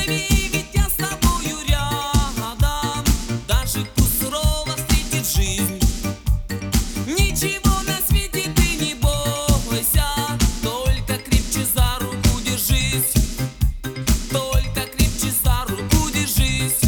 рови, ведь я с тобою рядом. Даже пусть сурово встретит жизнь, ничего на свете ты не бойся. Только крепче за руку держись, только крепче за руку держись.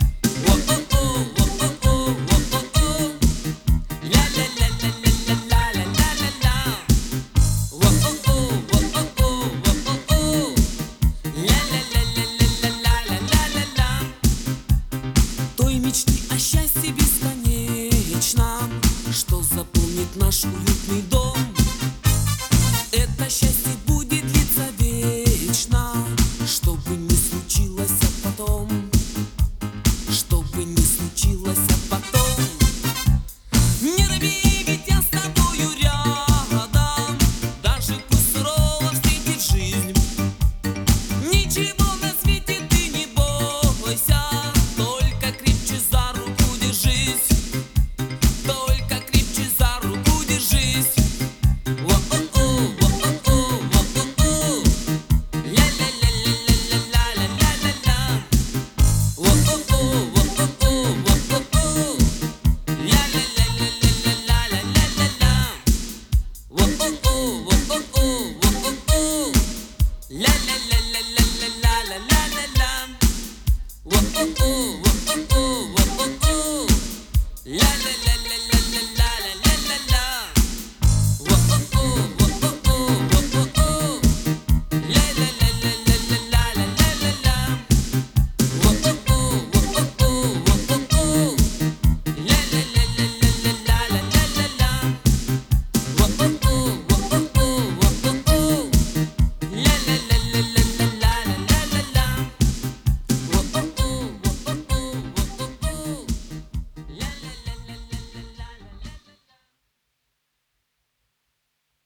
Той мечты о счастье бесконечном, что заполнит наш уютный дом. Это счастье будет длиться вечно, что бы ни случилось потом, что бы ни случилось потом. Не рови, ведь я с тобою рядом. Даже пусть сурово встретит жизнь, ничего на свете ты не бойся. Только крепче за руку держись, только крепче за руку держись. La la la